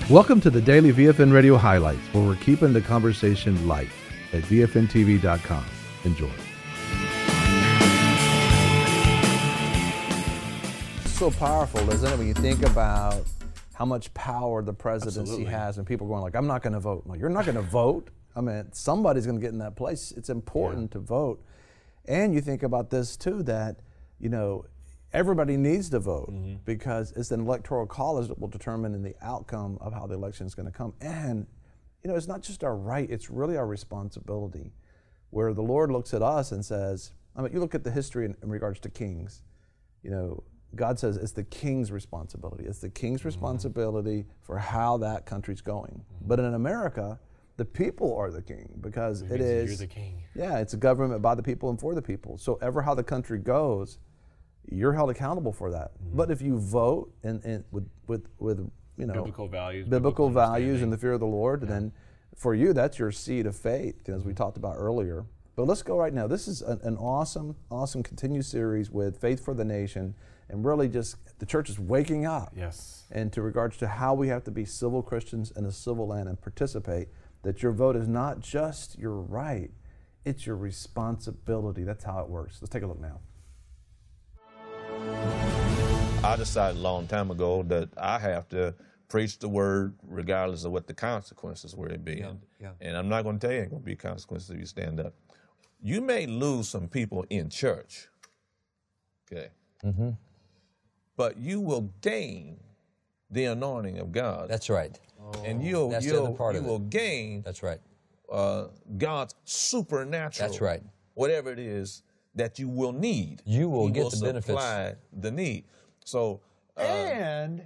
Welcome to the Daily VFN Radio Highlights, where we're keeping the conversation light at VFNTV.com. Enjoy. It's so powerful, isn't it, when you think about how much power the presidency Absolutely. has, and people are going like, I'm not going to vote. Well, you're not going to vote. I mean, somebody's going to get in that place. It's important to vote. And you think about this too, that, you know, everybody needs to vote because it's an electoral college that will determine in the outcome of how the election is going to come. And, you know, it's not just our right, it's really our responsibility, where the Lord looks at us and says, I mean, you look at the history in regards to kings, you know, God says it's the king's responsibility. It's the king's responsibility for how that country's going. But in America, the people are the king, because it is, You're the king. yeah, it's a government by the people and for the people. So ever how the country goes, you're held accountable for that. But if you vote and with you know, Biblical values, biblical values and understanding. the fear of the Lord, then for you that's your seed of faith, as we talked about earlier. But let's go right now. This is an awesome continued series with Faith for the Nation, and really just the church is waking up. Yes. And to regards to how we have to be civil Christians in a civil land and participate, that your vote is not just your right, it's your responsibility. That's how it works. Let's take a look now. I decided a long time ago that I have to preach the word regardless of what the consequences were it be. And I'm not going to tell you ain't going to be consequences if you stand up. You may lose some people in church, okay? But you will gain the anointing of God. That's right. And That's the other part you of it. will gain That's right. God's supernatural, That's right. whatever it is that you will need. You will He get the benefits. supply the need. So, And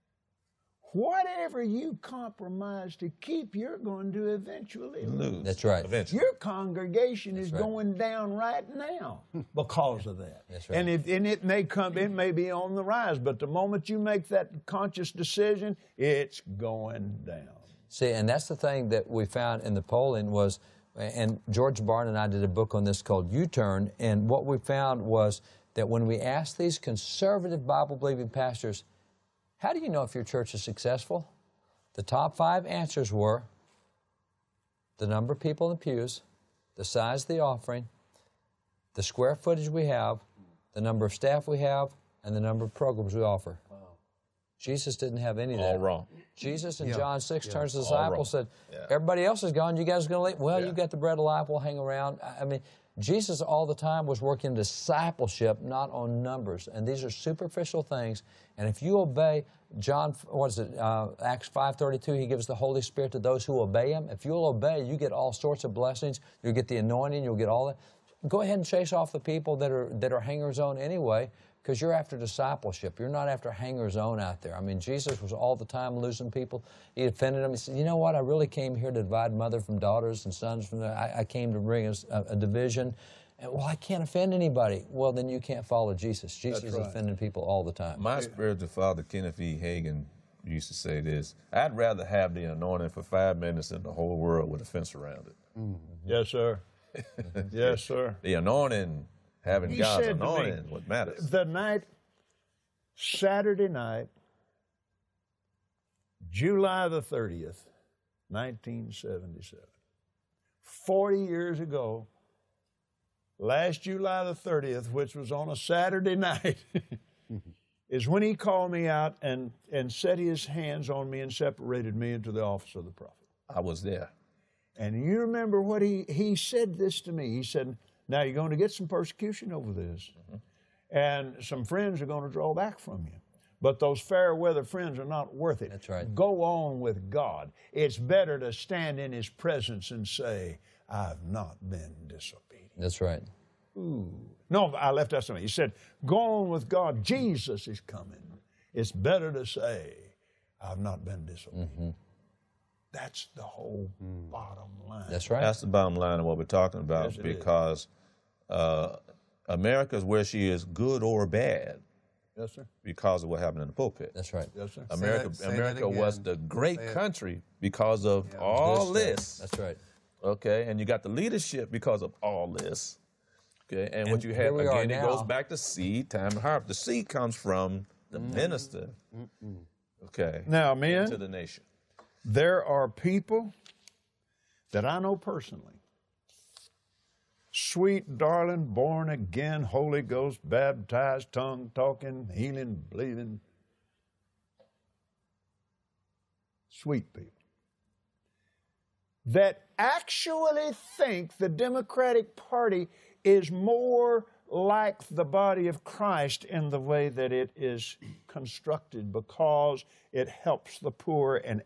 whatever you compromise to keep, you're going to eventually lose. lose. That's right. Eventually. Your congregation is right. going down right now because of that. That's right. And it may come, it may be on the rise, but the moment you make that conscious decision, it's going down. See, and that's the thing that we found in the polling was, and George Barn and I did a book on this called U-Turn, and what we found was that when we asked these conservative Bible-believing pastors, how do you know if your church is successful? The top 5 answers were the number of people in the pews, the size of the offering, the square footage we have, the number of staff we have, and the number of programs we offer. Jesus didn't have any of that. All wrong. Jesus in John 6 turns to the All disciples wrong. said, everybody else is gone, you guys are going to leave? Well, you've got the bread of life, we'll hang around. I mean, Jesus all the time was working discipleship, not on numbers. And these are superficial things. And if you obey Acts 5:32, he gives the Holy Spirit to those who obey him. If you'll obey, you get all sorts of blessings. You'll get the anointing, you'll get all that. Go ahead and chase off the people that are hangers-on anyway, because you're after discipleship. You're not after hangers-on out there. I mean, Jesus was all the time losing people. He offended them. He said, you know what? I really came here to divide mother from daughters and sons from I came to bring a division. And, well, I can't offend anybody. Well, then you can't follow Jesus. Jesus is offending people all the time. My spiritual father, Kenneth E. Hagin, used to say this: I'd rather have the anointing for 5 minutes than the whole world with a fence around it. Yes, sir. Yes, sir. The anointing, having He God's said to me, anointing, what matters. Saturday night, July the 30th, 1977, 40 years ago, last July the 30th, which was on a Saturday night, is when he called me out and set his hands on me and separated me into the office of the prophet. I was there. And you remember what he said this to me. He said, now you're going to get some persecution over this. And some friends are going to draw back from you. But those fair weather friends are not worth it. That's right. Go on with God. It's better to stand in his presence and say, I've not been disobedient. That's right. Ooh. No, I left out something. He said, go on with God. Jesus is coming. It's better to say, I've not been disobedient. That's the whole bottom line. That's right. That's the bottom line of what we're talking about, Yes, it because America is where she is, good or bad, Yes, sir. because of what happened in the pulpit. That's right. Yes, sir. America was the great country because of all this. That's right. Okay, and you got the leadership because of all this. Okay, and what you here have, we are again, it now. goes back to seed, time, and harvest. The seed comes from the minister, okay, Now, men, to the nation. There are people that I know personally, sweet, darling, born again, Holy Ghost, baptized, tongue talking, healing, believing, sweet people, that actually think the Democratic Party is more like the body of Christ in the way that it is constructed, because it helps the poor and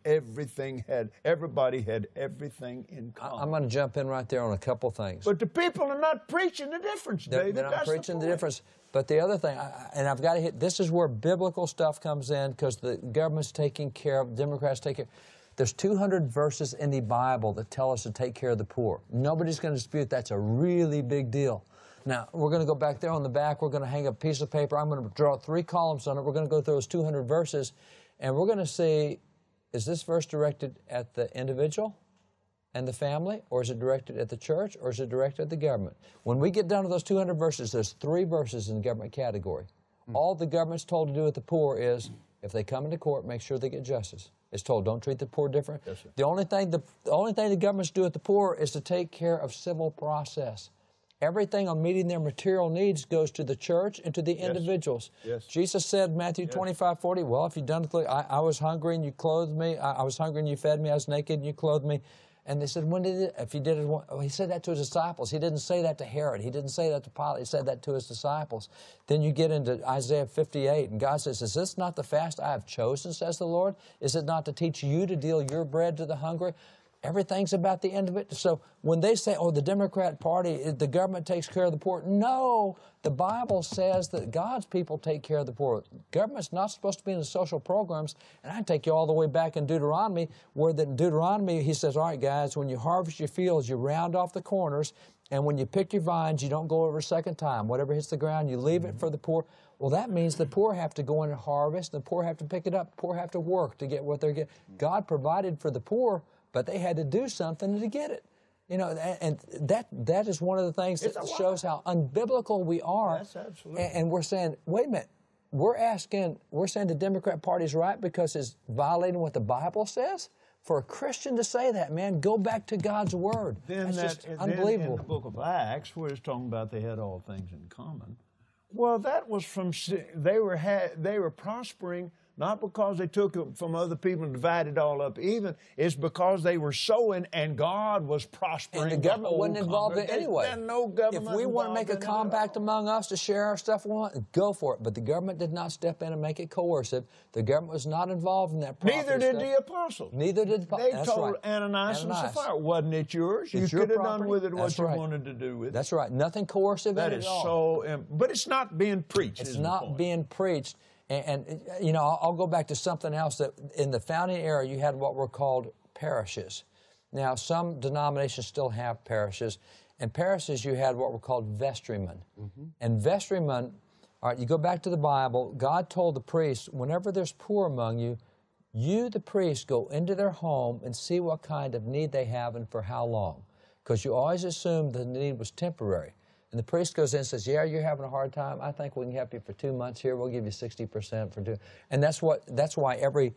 everybody had everything in common. I'm going to jump in right there on a couple things. But the people are not preaching the difference, David. They're not That's preaching the the difference. But the other thing, and I've got to hit, this is where biblical stuff comes in, because the government's taking care of, Democrats take care. There's 200 verses in the Bible that tell us to take care of the poor. Nobody's going to dispute that's a really big deal. Now, we're going to go back there on the back. We're going to hang a piece of paper. I'm going to draw 3 columns on it. We're going to go through those 200 verses, and we're going to see, is this verse directed at the individual and the family, or is it directed at the church, or is it directed at the government? When we get down to those 200 verses, there's 3 verses in the government category. All the government's told to do with the poor is, if they come into court, make sure they get justice. It's told, don't treat the poor different. Yes, sir. The only thing the government's do with the poor is to take care of civil process. Everything on meeting their material needs goes to the church and to the individuals. Yes. Jesus said, Matthew 25:40, well, if you've done it, I was hungry and you clothed me. I was hungry and you fed me. I was naked and you clothed me. And they said, when did it, if you did it, well, he said that to his disciples. He didn't say that to Herod. He didn't say that to Pilate. He said that to his disciples. Then you get into Isaiah 58, and God says, is this not the fast I have chosen, says the Lord? Is it not to teach you to deal your bread to the hungry? Everything's about the end of it. So when they say, oh, the Democrat Party, the government takes care of the poor. No, the Bible says that God's people take care of the poor. Government's not supposed to be in the social programs. And I take you all the way back in Deuteronomy, where in Deuteronomy, he says, all right, guys, when you harvest your fields, you round off the corners. And when you pick your vines, you don't go over a second time. Whatever hits the ground, you leave it for the poor. Well, that means the poor have to go in and harvest. The poor have to pick it up. The poor have to work to get what they're getting. God provided for the poor, but they had to do something to get it. You know, and that is one of the things that shows how unbiblical we are. Yes, absolutely. And we're saying, wait a minute, we're saying the Democrat Party's right because it's violating what the Bible says? For a Christian to say that, man, go back to God's Word. Then That's just unbelievable. In the book of Acts, where it's talking about they had all things in common, well, that was from, they were prospering not because they took it from other people and divided it all up even. It's because they were sowing and God was prospering. And the government wasn't involved in it anyway. There's no government. If we want to make a compact among us to share our stuff, we want, go for it. But the government did not step in and make it coercive. The government was not involved in that process. Neither did the apostles. Neither did the apostles. They told Ananias and Sapphira, wasn't it yours? You could have done with it what you wanted to do with it. That's right. Nothing coercive in it at all. That is so, but it's not being preached. It's not being preached. And, you know, I'll go back to something else that in the founding era, you had what were called parishes. Now, some denominations still have parishes. In parishes, you had what were called vestrymen. And vestrymen, all right, you go back to the Bible, God told the priest, whenever there's poor among you, you, the priest, go into their home and see what kind of need they have and for how long. Because you always assumed the need was temporary. And the priest goes in and says, yeah, you're having a hard time. I think we can help you for 2 months here. We'll give you 60% for 2. And that's why every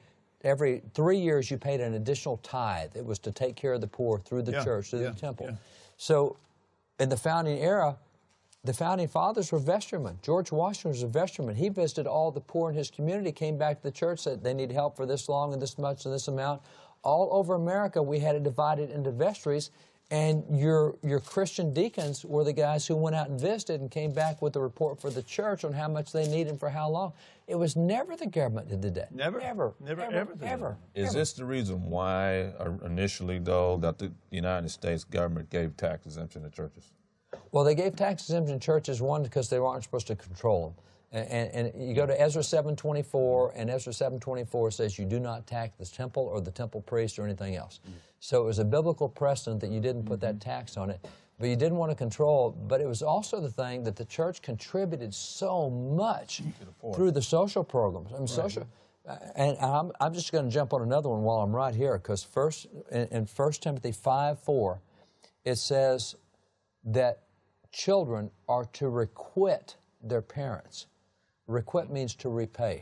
3 years you paid an additional tithe. It was to take care of the poor through the church, through the temple. Yeah. So in the founding era, the founding fathers were vestrymen. George Washington was a vestryman. He visited all the poor in his community, came back to the church, said they need help for this long and this much and this amount. All over America, we had it divided into vestries. And your Christian deacons were the guys who went out and visited and came back with a report for the church on how much they need and for how long. It was never the government that did that. Never. Ever. Is this the reason why initially, though, that the United States government gave tax exemption to churches? Well, they gave tax exemption to churches, one, because they weren't supposed to control them. And you go to Ezra 7:24, and Ezra 7:24 says you do not tax the temple or the temple priest or anything else. So it was a biblical precedent that you didn't put that tax on it, but you didn't want to control. But it was also the thing that the church contributed so much through the social programs. I mean, social. And I'm just going to jump on another one while I'm right here, because in 1 Timothy 5:4, it says that children are to requite their parents. Requite means to repay.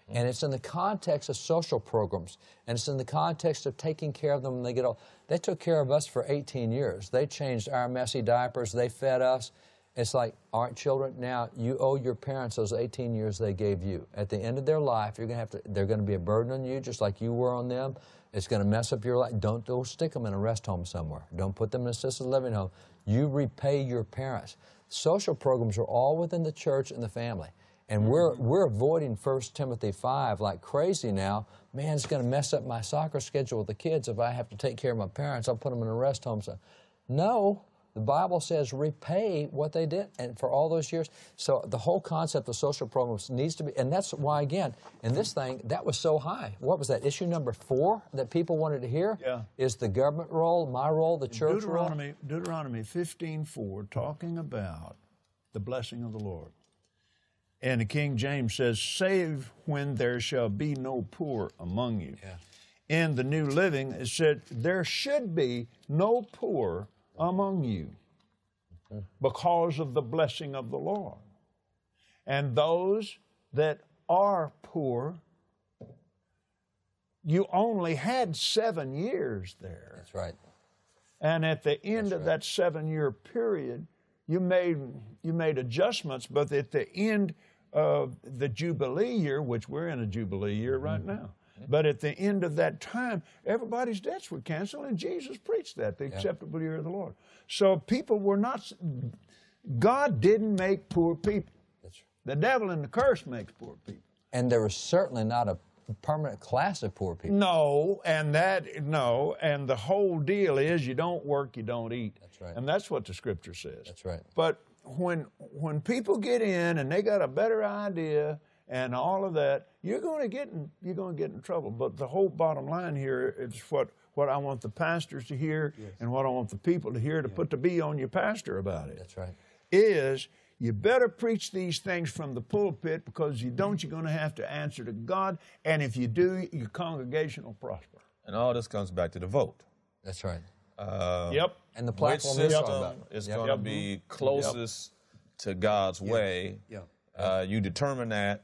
And it's in the context of social programs, and it's in the context of taking care of them when they get old. They took care of us for 18 years. They changed our messy diapers. They fed us. It's like, all right, children, now you owe your parents those 18 years they gave you. At the end of their life, they're going to be a burden on you just like you were on them. It's going to mess up your life. Don't go stick them in a rest home somewhere. Don't put them in an assisted living home. You repay your parents. Social programs are all within the church and the family. And we're avoiding 1 Timothy 5 like crazy now. Man, it's going to mess up my soccer schedule with the kids if I have to take care of my parents. I'll put them in a rest home. So, no. The Bible says repay what they did and for all those years. So the whole concept of social programs needs to be, and that's why, again, in this thing, that was so high. What was that? Issue number 4 that people wanted to hear? Yeah. Is the government role, my role, the church role? Deuteronomy 15:4, talking about the blessing of the Lord. And the King James says, save when there shall be no poor among you. Yeah. In the New Living, it said, there should be no poor among you because of the blessing of the Lord. And those that are poor, you only had 7 years there. That's right. And at the end of that 7-year period, you made adjustments, but at the end of the Jubilee year, which we're in a Jubilee year right now, but at the end of that time, everybody's debts were canceled, and Jesus preached that, the acceptable year of the Lord. So people were not, God didn't make poor people. That's right. The devil and the curse makes poor people. And there was certainly not a permanent class of poor people. No, and the whole deal is you don't work, you don't eat. That's right. And that's what the Scripture says. That's right. But when people get in and they got a better idea and all of that, you're going to get in trouble. But the whole bottom line here is what I want the pastors to hear and what I want the people to hear to put the B on your pastor about it. That's right. Is you better preach these things from the pulpit, because you don't, you're going to have to answer to God. And if you do, your congregation will prosper. And all this comes back to the vote. That's right. Yep. And the Which platform system is going to be closest to God's way? You determine that,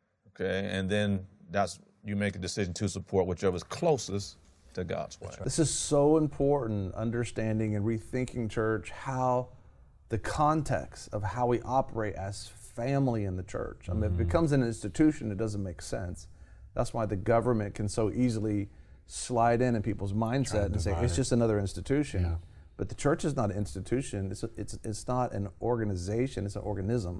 okay, and then you make a decision to support whichever is closest to God's way. Right. This is so important, understanding and rethinking church, how the context of how we operate as family in the church. I mean, if it becomes an institution, it doesn't make sense. That's why the government can so easily slide in people's mindset and say, it's just another institution. Yeah. But the church is not an institution. It's not an organization. It's an organism.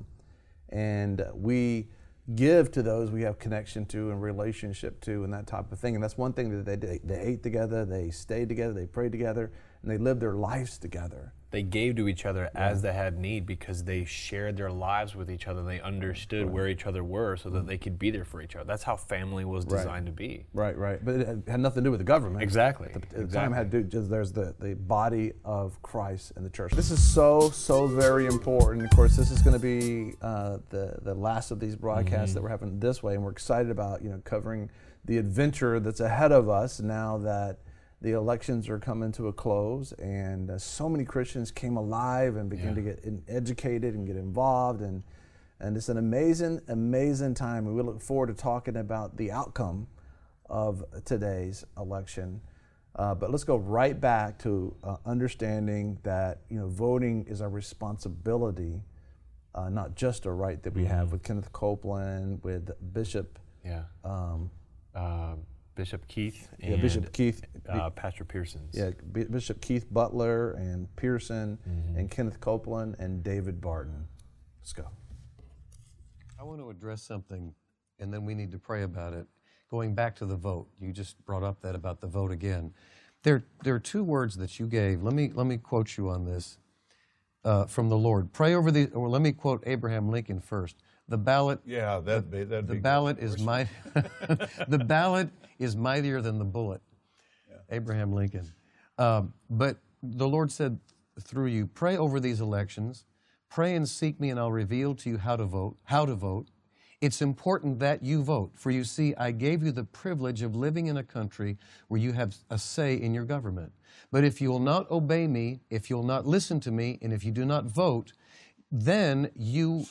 And we give to those we have connection to and relationship to and that type of thing. And that's one thing that they did. They ate together, they stayed together, they prayed together, and they lived their lives together. They gave to each other as they had need, because they shared their lives with each other. They understood where each other were so that they could be there for each other. That's how family was designed to be. Right. But it had nothing to do with the government. Exactly. The time had to do, just there's the body of Christ in the church. This is so very important. Of course, this is going to be the last of these broadcasts that we're having this way, and we're excited about covering the adventure that's ahead of us now that the elections are coming to a close, and so many Christians came alive and began to get educated and get involved, and it's an amazing time. And we look forward to talking about the outcome of today's election. But let's go right back to understanding that voting is our responsibility, not just a right that we have, with Kenneth Copeland, with Bishop. Bishop Keith and Bishop Keith, Pastor Pearsons. Bishop Keith Butler and Pearson and Kenneth Copeland and David Barton. Let's go. I want to address something, and then we need to pray about it. Going back to the vote, you just brought up that about the vote again. There are 2 words that you gave. Let me quote you on this from the Lord. Pray over the. Or let me quote Abraham Lincoln first. The ballot. Yeah, that'd be. The ballot is the ballot is mightier than the bullet. Abraham Lincoln. But the Lord said through you, pray over these elections. Pray and seek me, and I'll reveal to you how to vote. It's important that you vote. For you see, I gave you the privilege of living in a country where you have a say in your government. But if you will not obey me, if you will not listen to me, and if you do not vote, then you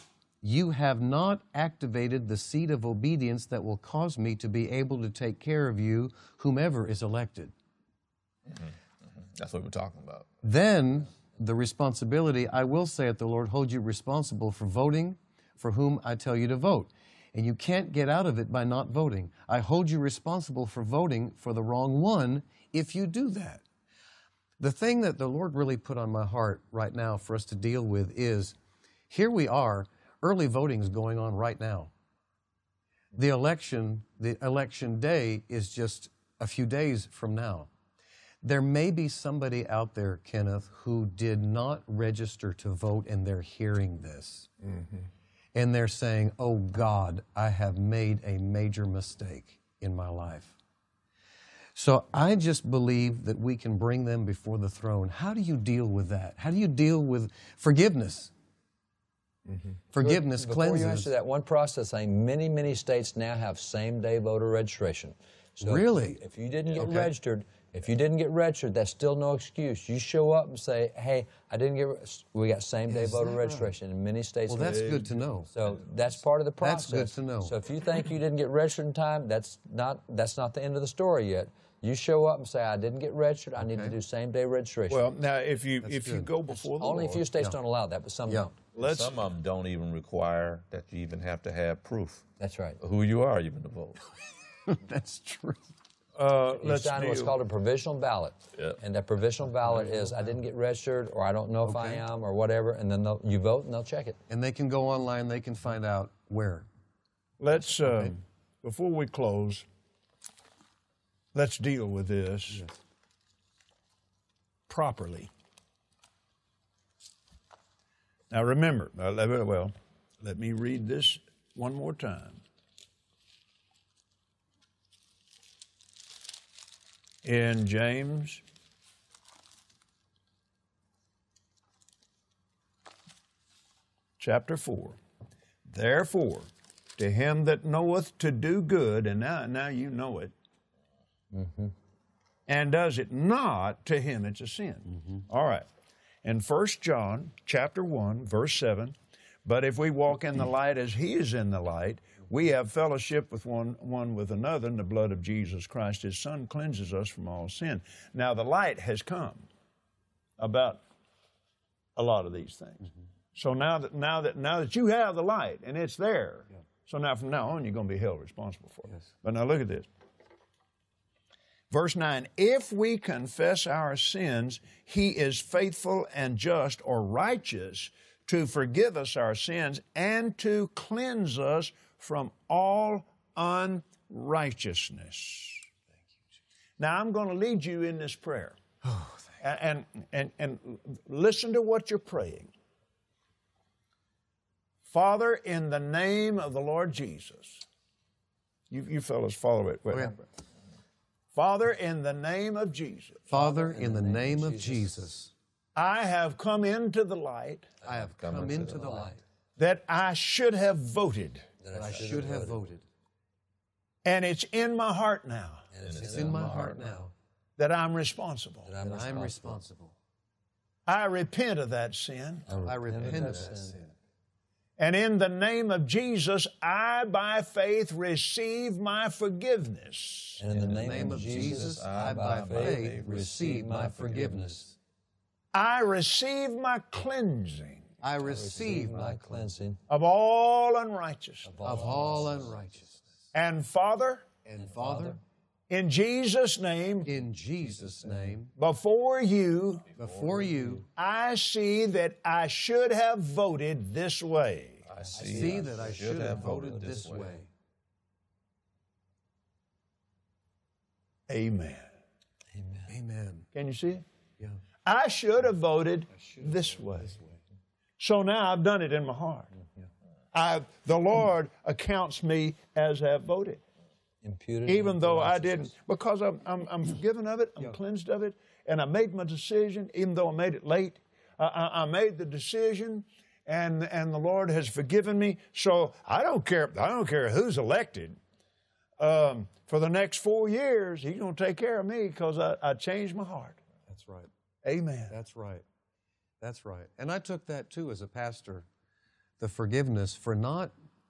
you have not activated the seed of obedience that will cause me to be able to take care of you, whomever is elected. That's what we're talking about. Then the responsibility, I will say it, the Lord holds you responsible for voting for whom I tell you to vote. And you can't get out of it by not voting. I hold you responsible for voting for the wrong one if you do that. The thing that the Lord really put on my heart right now for us to deal with is, here we are, early voting is going on right now. The election day is just a few days from now. There may be somebody out there, Kenneth, who did not register to vote, and they're hearing this. Mm-hmm. And they're saying, oh God, I have made a major mistake in my life. So I just believe that we can bring them before the throne. How do you deal with that? How do you deal with forgiveness? Mm-hmm. Forgiveness cleanses. Before you answer that, one process thing, many states now have same-day voter registration. So really? If you didn't get registered, that's still no excuse. You show up and say, hey, we got same-day voter registration in many states. Well, that's good to know. So that's part of the process. That's good to know. So if you think you didn't get registered in time, that's not the end of the story yet. You show up and say, I didn't get registered, I need to do same-day registration. Well, now, if you go before the Only Lord, a few states don't allow that, but some don't. Some of them don't even require that you even have to have proof. That's right. Who you are even to vote. That's true. You sign what's called a provisional ballot. Yep. And that provisional ballot is, I didn't get registered, or I don't know if I am, or whatever, and then you vote and they'll check it. And they can go online, they can find out where. Let's, before we close, let's deal with this properly. Now remember, let me read this one more time. In James chapter 4, therefore, to him that knoweth to do good, and now you know it, and does it not, to him it's a sin. Mm-hmm. All right. In 1 John chapter 1, verse 7, but if we walk in the light as he is in the light, we have fellowship with one with another, and the blood of Jesus Christ, his Son, cleanses us from all sin. Now, the light has come about a lot of these things. Mm-hmm. So now that you have the light, and it's there, so now from now on, you're going to be held responsible for it. Yes. But now look at this. Verse 9, if we confess our sins, he is faithful and just, or righteous, to forgive us our sins and to cleanse us from all unrighteousness. Now, I'm going to lead you in this prayer. And listen to what you're praying. Father, in the name of the Lord Jesus. You fellows follow it. Wait. Father, in the name of Jesus. Father, in the name of Jesus. I have come into the light. I have come into the light. That I should have voted. That I should have voted. And it's in my heart now. It's in my heart now. That I'm responsible. That I'm responsible. I repent of that sin. I repent of that sin. And in the name of Jesus, I, by faith, receive my forgiveness. And in the name of Jesus, I, by faith, receive my forgiveness. I receive my cleansing. I receive my cleansing of all unrighteousness. Of all unrighteousness. And Father, in Jesus' name, before you, I see that I should have voted this way. I see that I should have voted this way. Amen. Amen. Can you see it? Yeah. I should have voted this way. So now I've done it in my heart. The Lord accounts me as have voted. Imputed, even though I didn't, because I'm forgiven of it, I'm cleansed of it, and I made my decision, even though I made it late. I made the decision, and the Lord has forgiven me. So I don't care who's elected. For the next 4 years, He's going to take care of me because I changed my heart. That's right. Amen. That's right. That's right. And I took that too as a pastor. the forgiveness for not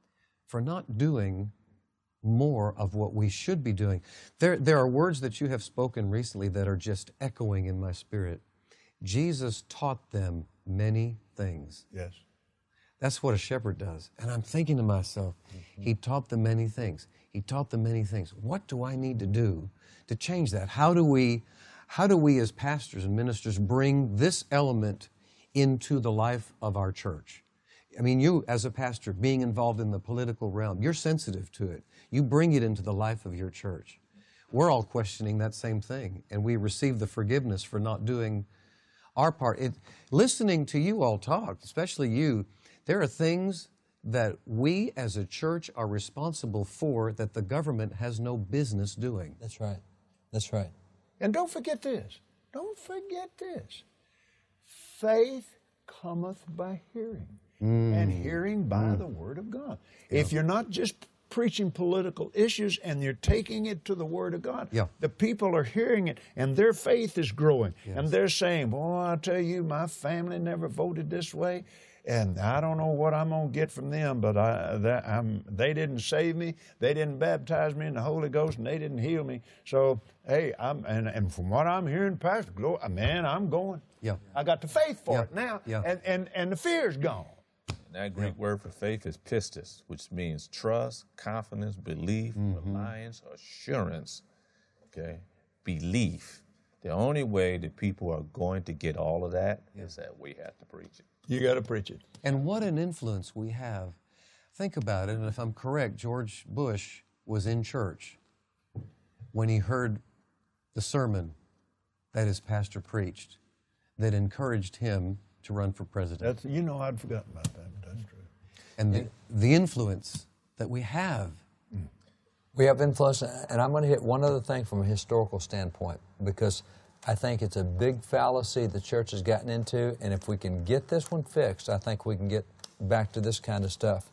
doing more of what we should be doing. There are words that you have spoken recently that are just echoing in my spirit. Jesus taught them many things. Yes. That's what a shepherd does. And I'm thinking to myself, he taught them many things. He taught them many things. What do I need to do to change that? How do we as pastors and ministers bring this element into the life of our church? I mean, you as a pastor, being involved in the political realm, you're sensitive to it. You bring it into the life of your church. We're all questioning that same thing, and we receive the forgiveness for not doing our part. Listening to you all talk, especially you, there are things that we as a church are responsible for that the government has no business doing. That's right. That's right. And don't forget this. Don't forget this. Faith cometh by hearing, and hearing by the Word of God. Yeah. If you're not just preaching political issues and you're taking it to the Word of God, the people are hearing it and their faith is growing. Yes. And they're saying, boy, I tell you, my family never voted this way. And I don't know what I'm going to get from them, but they didn't save me, they didn't baptize me in the Holy Ghost, and they didn't heal me. So, hey, and from what I'm hearing, Pastor, man, I'm going. Yeah. I got the faith for it now, and the fear's gone. And that Greek word for faith is pistis, which means trust, confidence, belief, reliance, assurance. Okay, belief. The only way that people are going to get all of that is that we have to preach it. You got to preach it. And what an influence we have. Think about it, and if I'm correct, George Bush was in church when he heard the sermon that his pastor preached that encouraged him to run for president. I'd forgotten about that, but that's true. And the influence that we have. We have influence, and I'm going to hit one other thing from a historical standpoint, because I think it's a big fallacy the church has gotten into, and if we can get this one fixed, I think we can get back to this kind of stuff.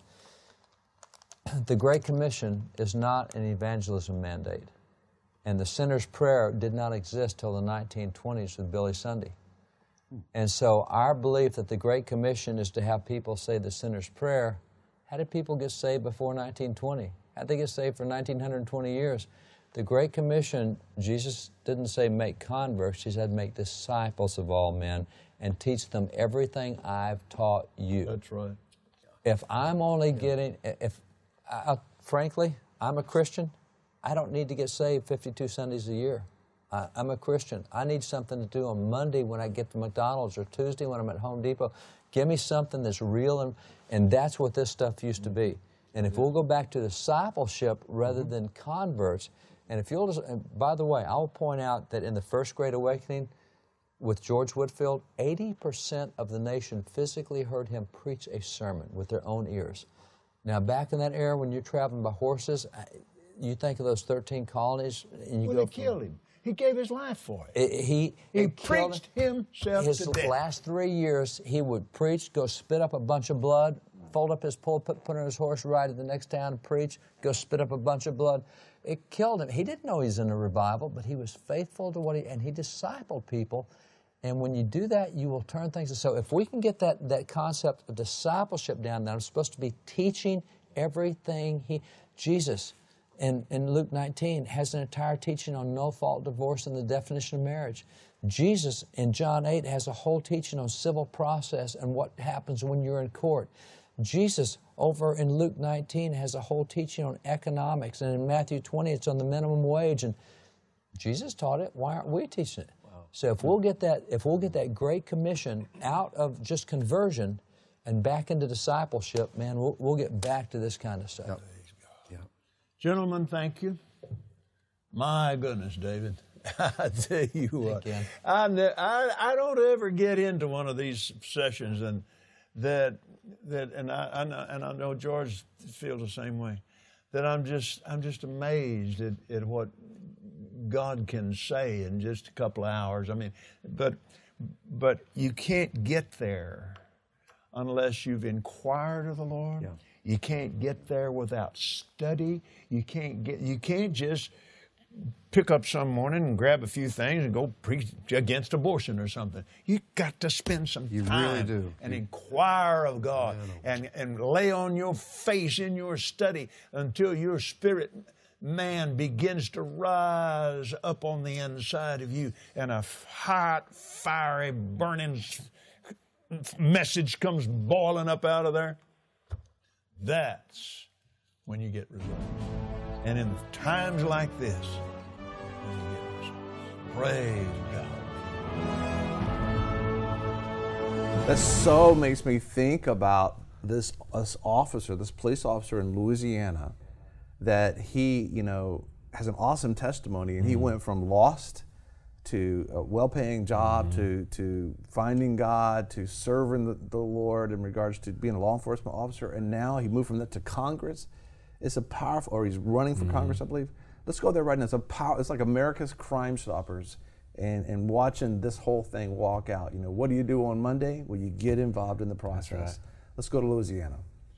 The Great Commission is not an evangelism mandate, and the sinner's prayer did not exist till the 1920s with Billy Sunday. And so our belief that the Great Commission is to have people say the sinner's prayer, how did people get saved before 1920? How did they get saved for 1920 years? The Great Commission, Jesus didn't say make converts, he said make disciples of all men and teach them everything I've taught you. That's right. If I'm only getting, frankly, I'm a Christian, I don't need to get saved 52 Sundays a year. I'm a Christian. I need something to do on Monday when I get to McDonald's or Tuesday when I'm at Home Depot. Give me something that's real, and that's what this stuff used to be. And if we'll go back to discipleship rather than converts, and if you'll just, and by the way, I'll point out that in the First Great Awakening with George Whitefield, 80% of the nation physically heard him preach a sermon with their own ears. Now, back in that era when you're traveling by horses, you think of those 13 colonies, and you they killed him. He gave his life for it. He preached himself to death. His last 3 years, he would preach, go spit up a bunch of blood, fold up his pulpit, put on his horse, ride to the next town, preach, go spit up a bunch of blood. It killed him. He didn't know he was in a revival, but he was faithful to and he discipled people. And when you do that, you will turn things. So if we can get that concept of discipleship down, that I'm supposed to be teaching everything Jesus in Luke 19 has an entire teaching on no-fault divorce and the definition of marriage. Jesus in John 8 has a whole teaching on civil process and what happens when you're in court. Jesus over in Luke 19 has a whole teaching on economics, and in Matthew 20 it's on the minimum wage. And Jesus taught it. Why aren't we teaching it? Wow. So if we'll get that Great Commission out of just conversion and back into discipleship, man, we'll get back to this kind of stuff. Yep. Gentlemen, thank you. My goodness, David. I tell you what, I don't ever get into one of these sessions and I know George feels the same way. That I'm just amazed at what God can say in just a couple of hours. I mean, but you can't get there unless you've inquired of the Lord. Yeah. You can't get there without study. You can't just pick up some morning and grab a few things and go preach against abortion or something. You got to spend some time really do. and inquire of God and lay on your face in your study until your spirit man begins to rise up on the inside of you, and a hot, fiery, burning message comes boiling up out of there. That's when you get results. And in times like this, when you get results. Praise God. That so makes me think about this officer, this police officer in Louisiana, that he, has an awesome testimony, and he went from lost to a well-paying job, to finding God, to serving the Lord in regards to being a law enforcement officer, and now he moved from that to Congress. It's a powerful, or he's running for Congress, I believe. Let's go there right now. It's like America's Crime Stoppers, and watching this whole thing walk out. What do you do on Monday? Well, you get involved in the process. Right. Let's go to Louisiana.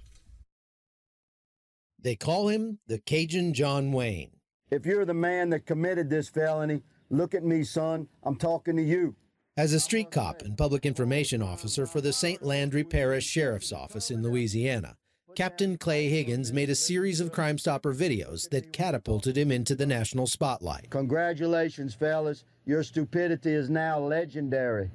They call him the Cajun John Wayne. If you're the man that committed this felony, look at me, son. I'm talking to you. As a street cop and public information officer for the St. Landry Parish Sheriff's Office in Louisiana, Captain Clay Higgins made a series of Crime Stopper videos that catapulted him into the national spotlight. Congratulations, fellas. Your stupidity is now legendary.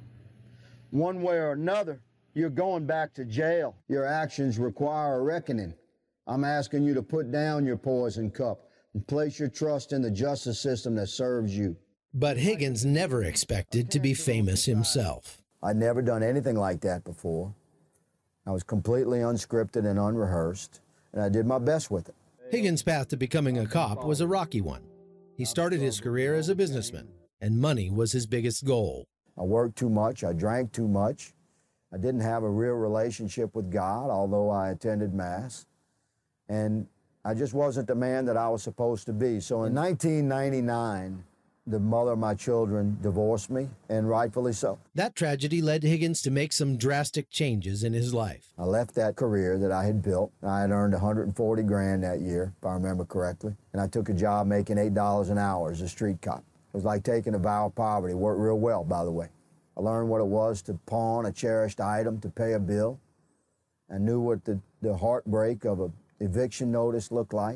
One way or another, you're going back to jail. Your actions require a reckoning. I'm asking you to put down your poison cup and place your trust in the justice system that serves you. But Higgins never expected to be famous himself. I'd never done anything like that before. I was completely unscripted and unrehearsed, and I did my best with it. Higgins' path to becoming a cop was a rocky one. He started his career as a businessman, and money was his biggest goal. I worked too much, I drank too much. I didn't have a real relationship with God, although I attended Mass. And I just wasn't the man that I was supposed to be. So in 1999, the mother of my children divorced me, and rightfully so. That tragedy led Higgins to make some drastic changes in his life. I left that career that I had built. I had earned $140 grand that year, if I remember correctly. And I took a job making $8 an hour as a street cop. It was like taking a vow of poverty. It worked real well, by the way. I learned what it was to pawn a cherished item to pay a bill. I knew what the heartbreak of an eviction notice looked like.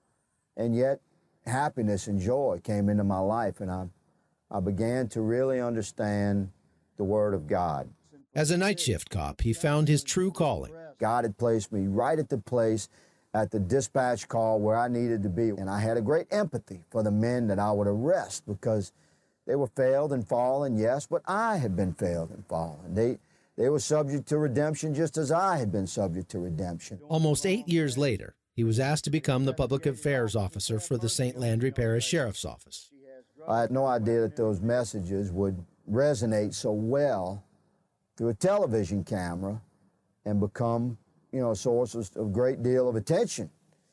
And yet, happiness and joy came into my life, and I began to really understand the Word of God. As a night shift cop, he found his true calling. God had placed me right at the place at the dispatch call where I needed to be, and I had a great empathy for the men that I would arrest because they were failed and fallen, yes, but I had been failed and fallen. They were subject to redemption just as I had been subject to redemption. Almost 8 years later, he was asked to become the public affairs officer for the St. Landry Parish Sheriff's Office. I had no idea that those messages would resonate so well through a television camera and become, sources of a great deal of attention.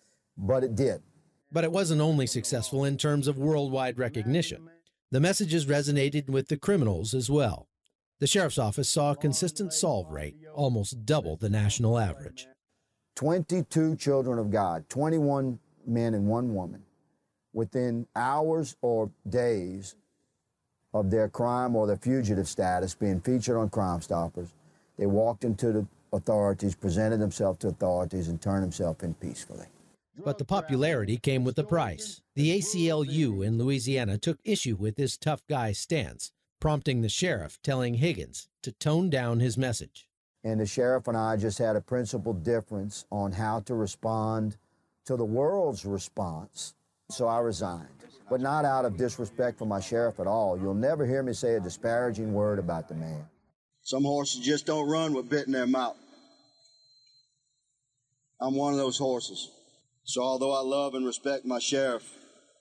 But it did. But it wasn't only successful in terms of worldwide recognition. The messages resonated with the criminals as well. The sheriff's office saw a consistent solve rate, almost double the national average. 22 children of God, 21 men and 1 woman, within hours or days of their crime or their fugitive status being featured on Crime Stoppers, they walked into the authorities, presented themselves to authorities, and turned themselves in peacefully. But the popularity came with a price. The ACLU in Louisiana took issue with this tough guy stance, prompting the sheriff telling Higgins to tone down his message. And the sheriff and I just had a principled difference on how to respond to the world's response. So I resigned, but not out of disrespect for my sheriff at all. You'll never hear me say a disparaging word about the man. Some horses just don't run with bit in their mouth. I'm one of those horses. So although I love and respect my sheriff,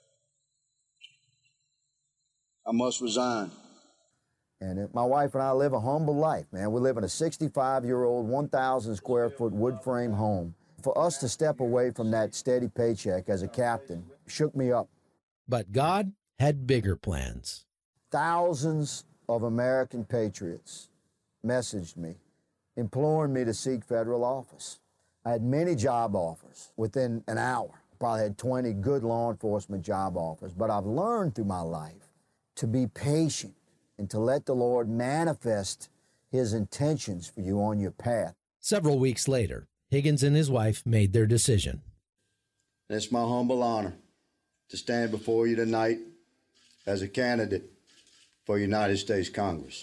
I must resign. And my wife and I live a humble life, man. We live in a 65-year-old, 1,000-square-foot wood frame home. For us to step away from that steady paycheck as a captain shook me up. But God had bigger plans. Thousands of American patriots messaged me, imploring me to seek federal office. I had many job offers within an hour Probably had 20 good law enforcement job offers. But I've learned through my life to be patient and to let the Lord manifest His intentions for you on your path. Several weeks later, Higgins and his wife made their decision. It's my humble honor to stand before you tonight as a candidate for United States Congress.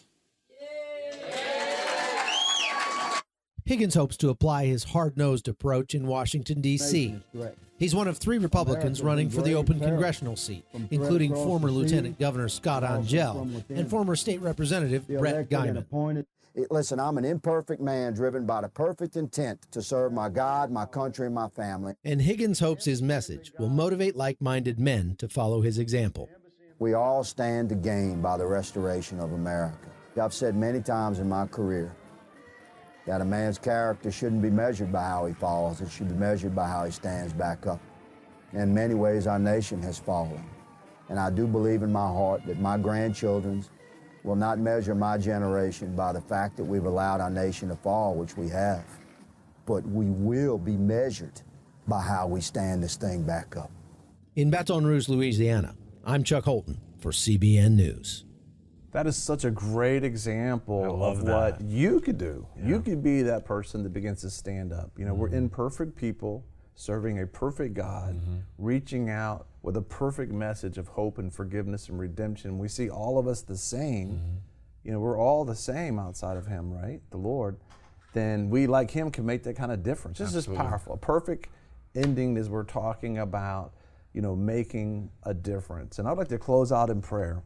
Higgins hopes to apply his hard-nosed approach in Washington, D.C. He's one of 3 Republicans running for the open congressional seat, including former Lieutenant Governor Scott Angel and former State Representative Brett Guyman. Listen, I'm an imperfect man driven by the perfect intent to serve my God, my country, and my family. And Higgins hopes his message will motivate like-minded men to follow his example. We all stand to gain by the restoration of America. I've said many times in my career that a man's character shouldn't be measured by how he falls. It should be measured by how he stands back up. In many ways, our nation has fallen. And I do believe in my heart that my grandchildren will not measure my generation by the fact that we've allowed our nation to fall, which we have. But we will be measured by how we stand this thing back up. In Baton Rouge, Louisiana, I'm Chuck Holton for CBN News. That is such a great example of what you could do. Yeah. You could be that person that begins to stand up. You know, we're imperfect people serving a perfect God, reaching out with a perfect message of hope and forgiveness and redemption. We see all of us the same. You know, we're all the same outside of Him, right? The Lord. Then we, like Him, can make that kind of difference. This is powerful. A perfect ending as we're talking about, you know, making a difference. And I'd like to close out in prayer.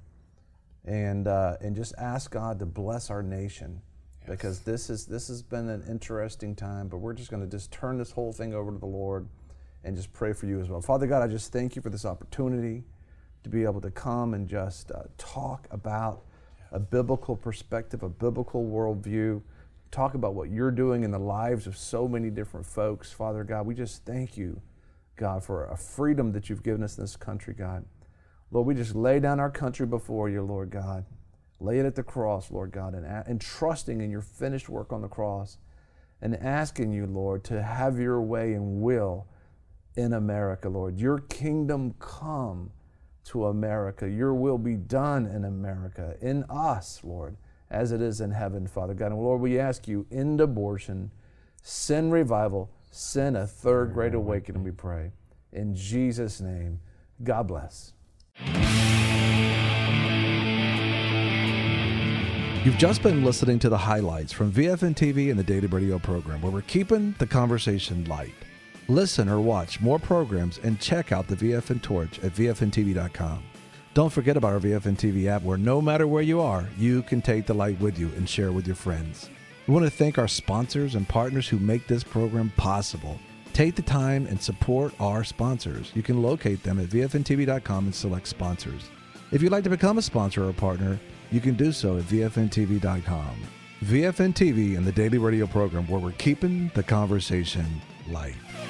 And just ask God to bless our nation, because this has been an interesting time, but we're just going to just turn this whole thing over to the Lord and just pray for you as well. Father God, I just thank you for this opportunity to be able to come and just talk about a biblical perspective, a biblical worldview, talk about what you're doing in the lives of so many different folks. Father God, we just thank you, God, for a freedom that you've given us in this country, God. Lord, we just lay down our country before you, Lord God. Lay it at the cross, Lord God, and trusting in your finished work on the cross and asking you, Lord, to have your way and will in America, Lord. Your kingdom come to America. Your will be done in America, in us, Lord, as it is in heaven, Father God. And Lord, we ask you, end abortion, send revival, send a third great awakening, we pray. In Jesus' name, God bless. You've just been listening to the highlights from VFN TV and the Daily Radio program, where we're keeping the conversation light. Listen or watch more programs and check out the VFN Torch at VFNTV.com. Don't forget about our VFN TV app, where no matter where you are, you can take the light with you and share with your friends. We want to thank our sponsors and partners who make this program possible. Take the time and support our sponsors. You can locate them at VFNTV.com and select sponsors. If you'd like to become a sponsor or a partner, you can do so at VFNTV.com. VFN TV and the Daily Radio program, where we're keeping the conversation light.